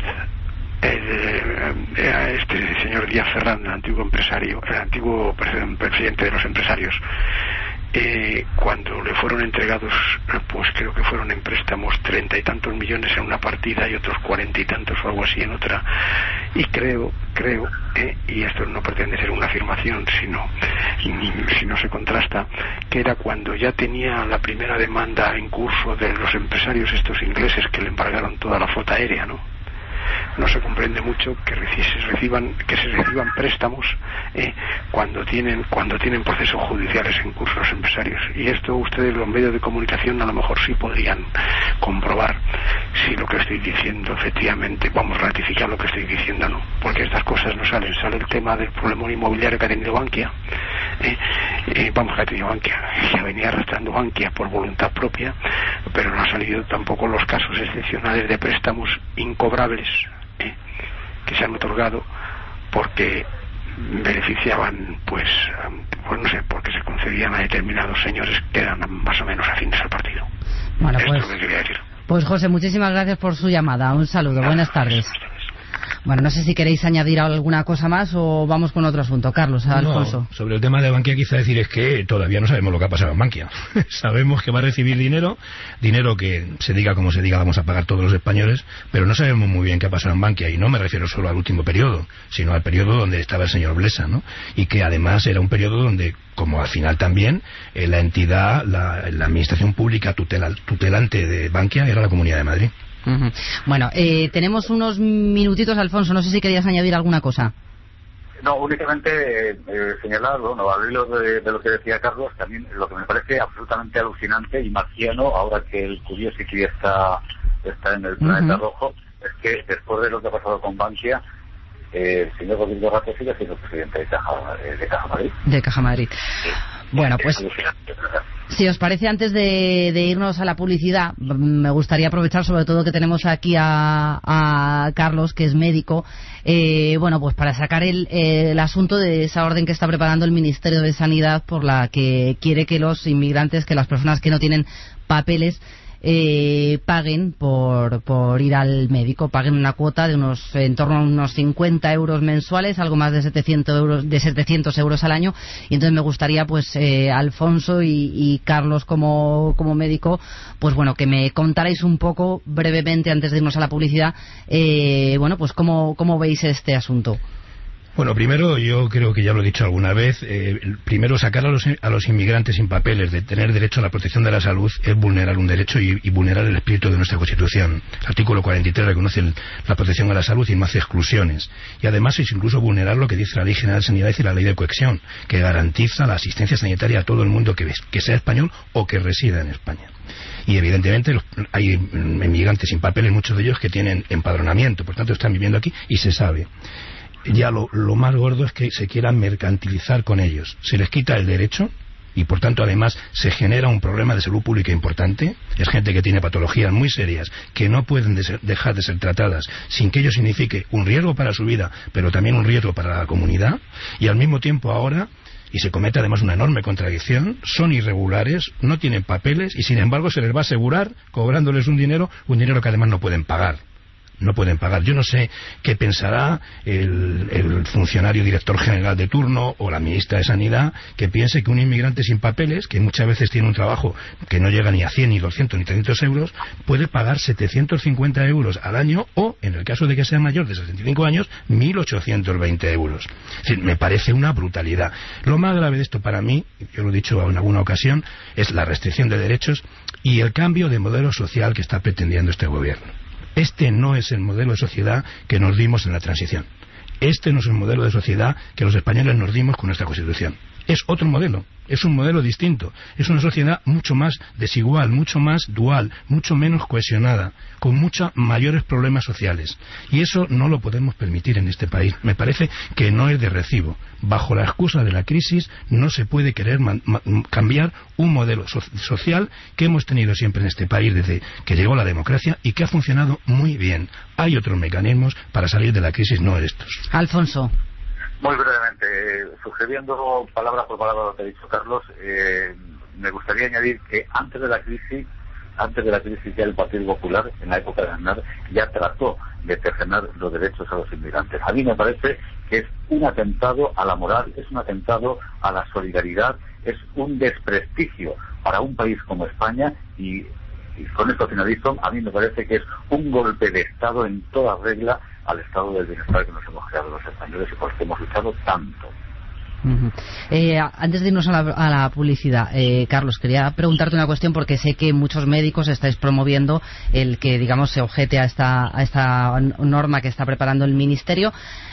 este señor Díaz Ferrán, el antiguo empresario, el antiguo presidente de los empresarios. Cuando le fueron entregados, pues creo que fueron en préstamos 30 y tantos millones en una partida y otros 40 y tantos o algo así en otra, y creo, y esto no pretende ser una afirmación, sino si no se contrasta, que era cuando ya tenía la primera demanda en curso de los empresarios estos ingleses que le embargaron toda la flota aérea, ¿no? no se comprende mucho que se reciban préstamos cuando tienen procesos judiciales en curso los empresarios. Y esto ustedes, los medios de comunicación, a lo mejor sí podrían comprobar si lo que estoy diciendo efectivamente, vamos a ratificar lo que estoy diciendo, no, porque estas cosas no salen. Sale el tema del problema inmobiliario que ha tenido Bankia, que ha tenido Bankia, que venía arrastrando Bankia por voluntad propia, pero no han salido tampoco los casos excepcionales de préstamos incobrables que se han otorgado porque beneficiaban, pues no sé, porque se concedían a determinados señores que eran más o menos afines al partido. Bueno, esto es lo que quería decir. Pues José, muchísimas gracias por su llamada. Un saludo, buenas tardes. Bueno, no sé si queréis añadir alguna cosa más o vamos con otro asunto. Carlos, Alfonso. No, sobre el tema de Bankia quizá decir es que todavía no sabemos lo que ha pasado en Bankia. Sabemos que va a recibir dinero que se diga como se diga, vamos a pagar todos los españoles, pero no sabemos muy bien qué ha pasado en Bankia, y no me refiero solo al último periodo, sino al periodo donde estaba el señor Blesa, ¿no? Y que además era un periodo donde, como al final también, la entidad, la administración pública tutelante de Bankia era la Comunidad de Madrid. Bueno, tenemos unos minutitos, Alfonso, no sé si querías añadir alguna cosa. No, únicamente señalar, bueno, al hilo de lo que decía Carlos, también lo que me parece absolutamente alucinante y marciano, ahora que el Curiosity está en el planeta rojo, es que después de lo que ha pasado con Bankia, el señor Rodrigo Rato sigue siendo presidente de Caja Madrid. De Caja Madrid. Sí. Bueno, pues si os parece, antes de irnos a la publicidad, me gustaría aprovechar sobre todo que tenemos aquí a Carlos, que es médico, bueno, pues para sacar el asunto de esa orden que está preparando el Ministerio de Sanidad, por la que quiere que los inmigrantes, que las personas que no tienen papeles, paguen por ir al médico, paguen una cuota de en torno a unos 50 euros mensuales, algo más de 700 euros al año. Y entonces me gustaría, pues, Alfonso y Carlos como médico, pues bueno, que me contarais un poco brevemente, antes de irnos a la publicidad, bueno, pues cómo veis este asunto. Bueno, primero, yo creo que ya lo he dicho alguna vez, primero sacar a los inmigrantes sin papeles de tener derecho a la protección de la salud es vulnerar un derecho y vulnerar el espíritu de nuestra Constitución. El artículo 43 reconoce la protección a la salud y no hace exclusiones. Y además es incluso vulnerar lo que dice la Ley General de Sanidad y la Ley de Cohesión, que garantiza la asistencia sanitaria a todo el mundo que sea español o que resida en España. Y evidentemente hay inmigrantes sin papeles, muchos de ellos que tienen empadronamiento, por tanto están viviendo aquí y se sabe. Ya lo más gordo es que se quieran mercantilizar con ellos. Se les quita el derecho y, por tanto, además se genera un problema de salud pública importante. Es gente que tiene patologías muy serias que no pueden dejar de ser tratadas sin que ello signifique un riesgo para su vida, pero también un riesgo para la comunidad. Y al mismo tiempo ahora, y se comete además una enorme contradicción, son irregulares, no tienen papeles y, sin embargo, se les va a asegurar cobrándoles un dinero que además no pueden pagar. No pueden pagar. Yo no sé qué pensará el funcionario director general de turno o la ministra de Sanidad, que piense que un inmigrante sin papeles, que muchas veces tiene un trabajo que no llega ni a 100, ni 200, ni 300 euros, puede pagar 750 euros al año o, en el caso de que sea mayor de 65 años, 1.820 euros. Es decir, me parece una brutalidad. Lo más grave de esto para mí, yo lo he dicho en alguna ocasión, es la restricción de derechos y el cambio de modelo social que está pretendiendo este gobierno. Este no es el modelo de sociedad que nos dimos en la transición. Este no es el modelo de sociedad que los españoles nos dimos con nuestra Constitución. Es otro modelo, es un modelo distinto. Es una sociedad mucho más desigual, mucho más dual, mucho menos cohesionada, con muchos mayores problemas sociales. Y eso no lo podemos permitir en este país. Me parece que no es de recibo. Bajo la excusa de la crisis no se puede querer cambiar un modelo social que hemos tenido siempre en este país desde que llegó la democracia y que ha funcionado muy bien. Hay otros mecanismos para salir de la crisis, no estos. Alfonso. Muy brevemente, sugiriendo palabra por palabra lo que ha dicho Carlos, me gustaría añadir que antes de la crisis ya el Partido Popular, en la época de Aznar, ya trató de cercenar los derechos a los inmigrantes. A mí me parece que es un atentado a la moral, es un atentado a la solidaridad, es un desprestigio para un país como España y con esto finalizo. A mí me parece que es un golpe de Estado en toda regla al estado del bienestar que nos hemos creado los españoles y por el que hemos luchado tanto. Antes de irnos a la publicidad, Carlos, quería preguntarte una cuestión, porque sé que muchos médicos estáis promoviendo el que, digamos, se objete a esta norma que está preparando el Ministerio.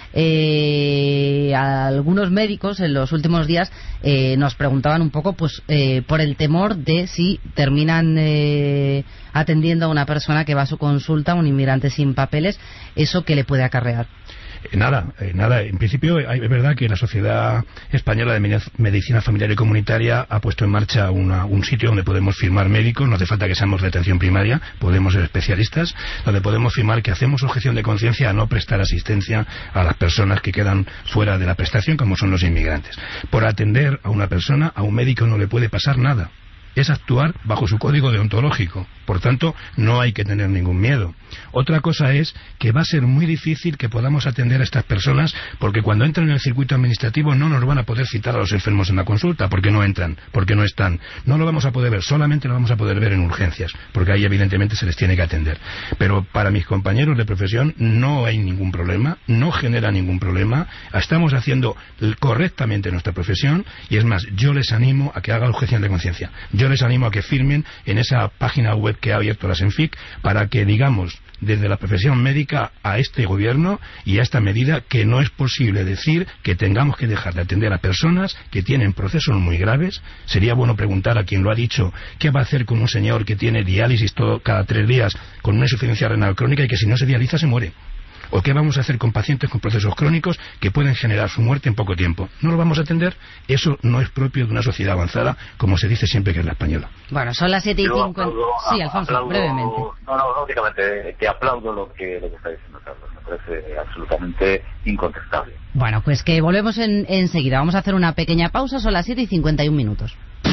Algunos médicos en los últimos días nos preguntaban un poco pues por el temor de si terminan atendiendo a una persona que va a su consulta, un inmigrante sin papeles, eso que le puede acarrear. Nada. En principio, es verdad que la Sociedad Española de Medicina Familiar y Comunitaria ha puesto en marcha un sitio donde podemos firmar médicos, no hace falta que seamos de atención primaria, podemos ser especialistas, donde podemos firmar que hacemos objeción de conciencia a no prestar asistencia a las personas que quedan fuera de la prestación, como son los inmigrantes. Por atender a una persona, a un médico no le puede pasar nada. Es actuar bajo su código deontológico. Por tanto, no hay que tener ningún miedo. Otra cosa es que va a ser muy difícil que podamos atender a estas personas, porque cuando entran en el circuito administrativo no nos van a poder citar a los enfermos en la consulta, porque no entran, porque no están. No lo vamos a poder ver, solamente lo vamos a poder ver en urgencias, porque ahí evidentemente se les tiene que atender. Pero para mis compañeros de profesión no hay ningún problema, no genera ningún problema. Estamos haciendo correctamente nuestra profesión, y es más, yo les animo a que hagan objeción de conciencia. Yo les animo a que firmen en esa página web que ha abierto la SENFIC, para que digamos desde la profesión médica a este gobierno y a esta medida que no es posible decir que tengamos que dejar de atender a personas que tienen procesos muy graves. Sería bueno preguntar a quien lo ha dicho qué va a hacer con un señor que tiene diálisis cada 3 días con una insuficiencia renal crónica y que si no se dializa se muere. ¿O qué vamos a hacer con pacientes con procesos crónicos que pueden generar su muerte en poco tiempo? ¿No lo vamos a atender? Eso no es propio de una sociedad avanzada, como se dice siempre que es la española. Bueno, son las 7:50. Sí, Alfonso, brevemente. No, únicamente que aplaudo lo que está diciendo Carlos. Me parece absolutamente incontestable. Bueno, pues que volvemos enseguida. Vamos a hacer una pequeña pausa, son las 7:51.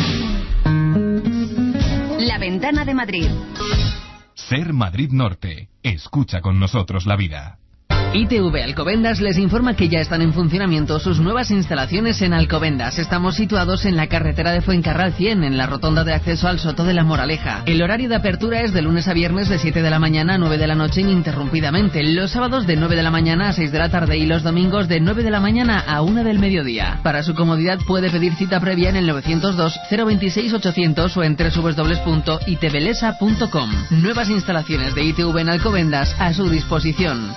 La Ventana de Madrid. Ser Madrid Norte. Escucha con nosotros la vida. ITV Alcobendas les informa que ya están en funcionamiento sus nuevas instalaciones en Alcobendas. Estamos situados en la carretera de Fuencarral 100, en la rotonda de acceso al Soto de la Moraleja. El horario de apertura es de lunes a viernes de 7 de la mañana a 9 de la noche ininterrumpidamente. Los sábados de 9 de la mañana a 6 de la tarde y los domingos de 9 de la mañana a 1 del mediodía. Para su comodidad puede pedir cita previa en el 902 026 800 o en www.itvlesa.com. Nuevas instalaciones de ITV en Alcobendas a su disposición.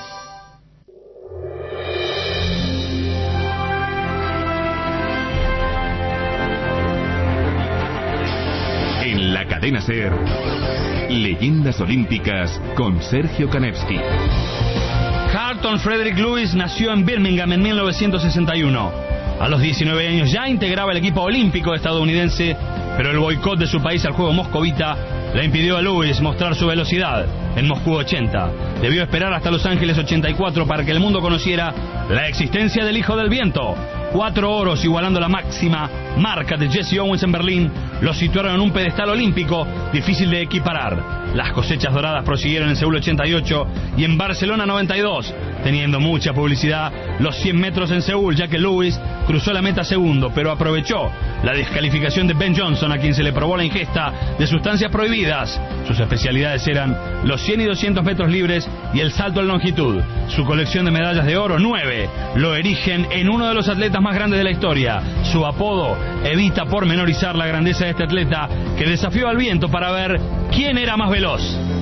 En la cadena SER, Leyendas Olímpicas con Sergio Kanevsky. Carlton Frederick Lewis nació en Birmingham en 1961. A los 19 años ya integraba el equipo olímpico estadounidense, pero el boicot de su país al juego moscovita le impidió a Lewis mostrar su velocidad en Moscú 80. Debió esperar hasta Los Ángeles 84 para que el mundo conociera la existencia del Hijo del Viento. 4 oros, igualando la máxima marca de Jesse Owens en Berlín, lo situaron en un pedestal olímpico difícil de equiparar. Las cosechas doradas prosiguieron en Seúl 88 y en Barcelona 92, teniendo mucha publicidad los 100 metros en Seúl, ya que Lewis cruzó la meta segundo, pero aprovechó la descalificación de Ben Johnson, a quien se le probó la ingesta de sustancias prohibidas. Sus especialidades eran los 100 y 200 metros libres y el salto en longitud. Su colección de medallas de oro, 9, lo erigen en uno de los atletas más grandes de la historia. Su apodo evita pormenorizar la grandeza de este atleta que desafió al viento para ver quién era más veloz.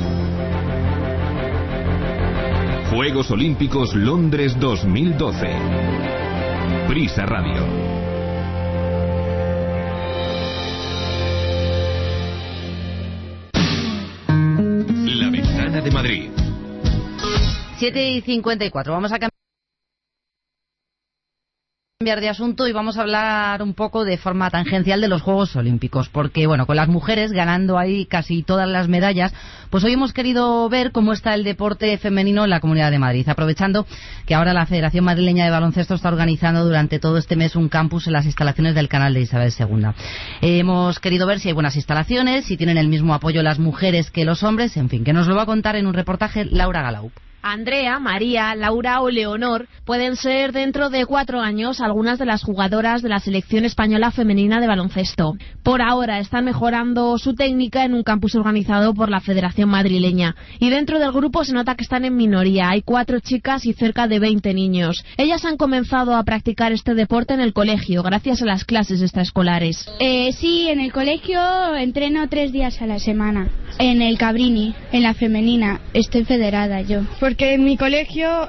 Juegos Olímpicos Londres 2012. Prisa Radio. La Ventana de Madrid. 7:54. Vamos a cambiar de asunto y vamos a hablar un poco de forma tangencial de los Juegos Olímpicos, porque bueno, con las mujeres ganando ahí casi todas las medallas, pues hoy hemos querido ver cómo está el deporte femenino en la Comunidad de Madrid, aprovechando que ahora la Federación Madrileña de Baloncesto está organizando durante todo este mes un campus en las instalaciones del canal de Isabel II. Hemos querido ver si hay buenas instalaciones, si tienen el mismo apoyo las mujeres que los hombres, en fin, que nos lo va a contar en un reportaje Laura Galau. Andrea, María, Laura o Leonor pueden ser dentro de 4 años algunas de las jugadoras de la selección española femenina de baloncesto. Por ahora están mejorando su técnica en un campus organizado por la Federación Madrileña. Y dentro del grupo se nota que están en minoría. Hay 4 chicas y cerca de 20 niños. Ellas han comenzado a practicar este deporte en el colegio gracias a las clases extraescolares. Sí, en el colegio entreno 3 días a la semana. En el Cabrini, en la femenina. Estoy federada yo. Porque en mi colegio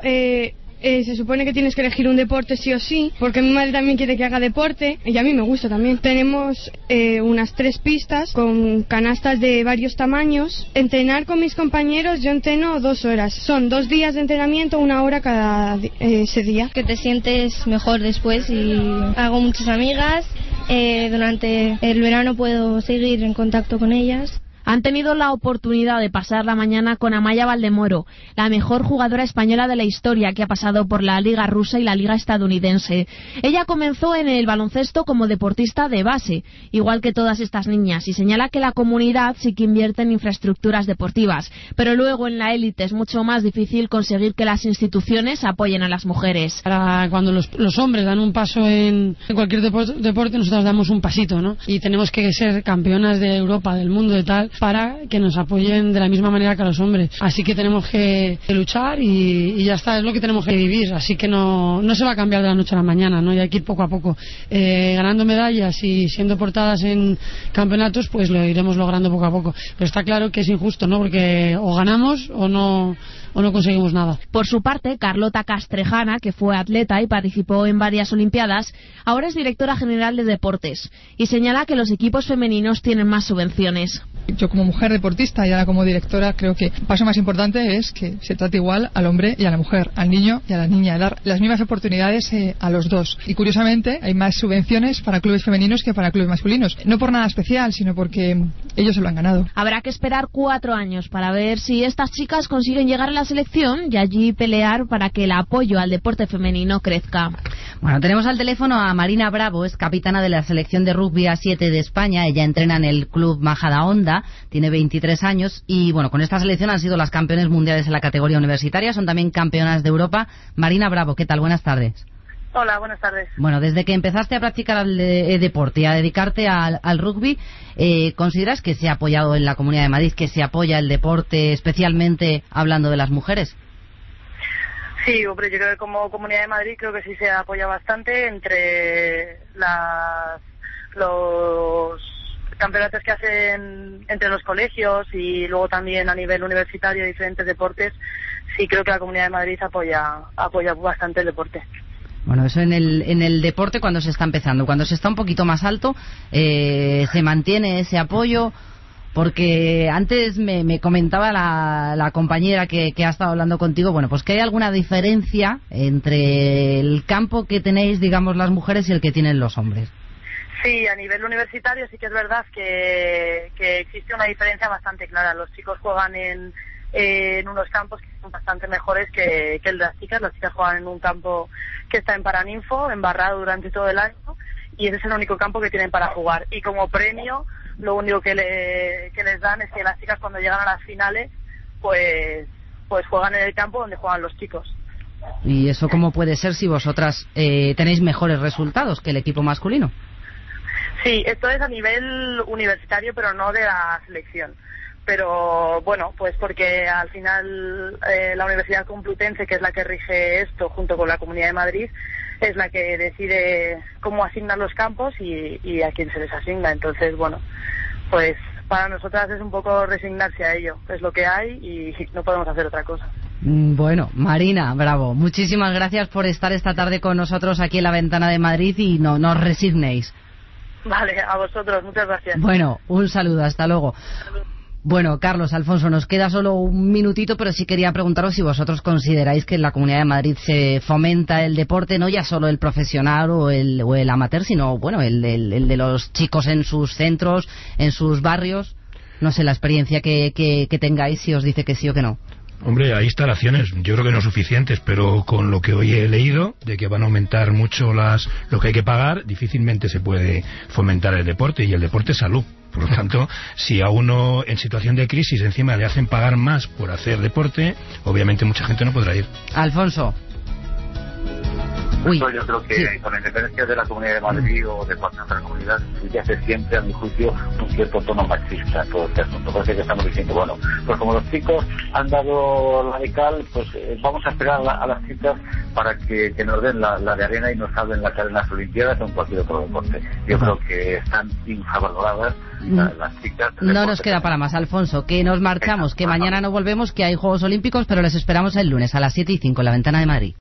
se supone que tienes que elegir un deporte sí o sí, porque mi madre también quiere que haga deporte y a mí me gusta también. Tenemos unas 3 pistas con canastas de varios tamaños. Entrenar con mis compañeros, yo entreno 2 horas. Son 2 días de entrenamiento, 1 hora cada ese día. Que te sientes mejor después y hago muchas amigas. Durante el verano puedo seguir en contacto con ellas. Han tenido la oportunidad de pasar la mañana con Amaya Valdemoro, la mejor jugadora española de la historia que ha pasado por la Liga Rusa y la Liga Estadounidense. Ella comenzó en el baloncesto como deportista de base, igual que todas estas niñas, y señala que la comunidad sí que invierte en infraestructuras deportivas, pero luego en la élite es mucho más difícil conseguir que las instituciones apoyen a las mujeres. Para cuando los hombres dan un paso en cualquier deporte, nosotros damos un pasito, ¿no? Y tenemos que ser campeonas de Europa, del mundo, de tal, para que nos apoyen de la misma manera que a los hombres. Así que tenemos que luchar y ya está, es lo que tenemos que vivir. Así que no se va a cambiar de la noche a la mañana, ¿no? Y hay que ir poco a poco. Ganando medallas y siendo portadas en campeonatos, pues lo iremos logrando poco a poco. Pero está claro que es injusto, ¿no? Porque o ganamos o no conseguimos nada. Por su parte, Carlota Castrejana, que fue atleta y participó en varias Olimpiadas, ahora es directora general de deportes y señala que los equipos femeninos tienen más subvenciones. Yo como mujer deportista y ahora como directora creo que el paso más importante es que se trate igual al hombre y a la mujer, al niño y a la niña, dar las mismas oportunidades a los dos. Y curiosamente hay más subvenciones para clubes femeninos que para clubes masculinos. No por nada especial, sino porque ellos se lo han ganado. Habrá que esperar 4 años para ver si estas chicas consiguen llegar a la selección y allí pelear para que el apoyo al deporte femenino crezca. Bueno, tenemos al teléfono a Marina Bravo, es capitana de la selección de rugby A7 de España. Ella entrena en el club Majadahonda, tiene 23 años y bueno, con esta selección han sido las campeones mundiales en la categoría universitaria, son también campeonas de Europa. Marina Bravo, ¿qué tal? Buenas tardes. Hola, buenas tardes. Bueno, desde que empezaste a practicar el deporte y a dedicarte al rugby, ¿consideras que se ha apoyado en la Comunidad de Madrid, que se apoya el deporte, especialmente hablando de las mujeres? Sí, hombre, yo creo que como Comunidad de Madrid creo que sí se apoya bastante entre los campeonatos que hacen entre los colegios y luego también a nivel universitario diferentes deportes. Sí creo que la Comunidad de Madrid apoya bastante el deporte. Bueno, eso en el deporte cuando se está empezando, cuando se está un poquito más alto, se mantiene ese apoyo. Porque antes me comentaba la compañera que ha estado hablando contigo, bueno, pues que hay alguna diferencia entre el campo que tenéis, digamos, las mujeres y el que tienen los hombres. Sí, a nivel universitario sí que es verdad que existe una diferencia bastante clara. Los chicos juegan en unos campos que son bastante mejores que el de las chicas. Las chicas juegan en un campo que está en Paraninfo, embarrado durante todo el año, y ese es el único campo que tienen para jugar. Y como premio, lo único que les dan es que las chicas cuando llegan a las finales pues juegan en el campo donde juegan los chicos. ¿Y eso cómo puede ser si vosotras tenéis mejores resultados que el equipo masculino? Sí, esto es a nivel universitario, pero no de la selección. Pero bueno, pues porque al final la Universidad Complutense, que es la que rige esto junto con la Comunidad de Madrid, es la que decide cómo asignan los campos y a quién se les asigna. Entonces, bueno, pues para nosotras es un poco resignarse a ello. Es lo que hay y no podemos hacer otra cosa. Bueno, Marina, bravo. Muchísimas gracias por estar esta tarde con nosotros aquí en La Ventana de Madrid y no os resignéis. Vale, a vosotros. Muchas gracias. Bueno, un saludo. Hasta luego. Bueno, Carlos, Alfonso, nos queda solo un minutito, pero sí quería preguntaros si vosotros consideráis que en la Comunidad de Madrid se fomenta el deporte, no ya solo el profesional o el amateur, sino bueno, el de los chicos en sus centros, en sus barrios. No sé, la experiencia que tengáis, si os dice que sí o que no. Hombre, hay instalaciones, yo creo que no suficientes, pero con lo que hoy he leído, de que van a aumentar mucho lo que hay que pagar, difícilmente se puede fomentar el deporte, y el deporte es salud. Por lo tanto, si a uno en situación de crisis encima le hacen pagar más por hacer deporte, obviamente mucha gente no podrá ir. Alfonso. Yo creo que con independencia de la Comunidad de Madrid o de cualquier otra comunidad, subyace siempre, a mi juicio, un cierto tono machista en todo este asunto. Parece que estamos diciendo, bueno, pues como los chicos han dado la de cal, pues vamos a esperar a las chicas para que nos den la de arena y nos salven la cara en las Olimpiadas o en cualquier otro deporte. Yo creo que están infravaloradas las chicas. No nos queda para más, Alfonso, que nos marchamos, que mañana no volvemos, que hay Juegos Olímpicos, pero les esperamos el lunes a las 7:05 en la Ventana de Madrid.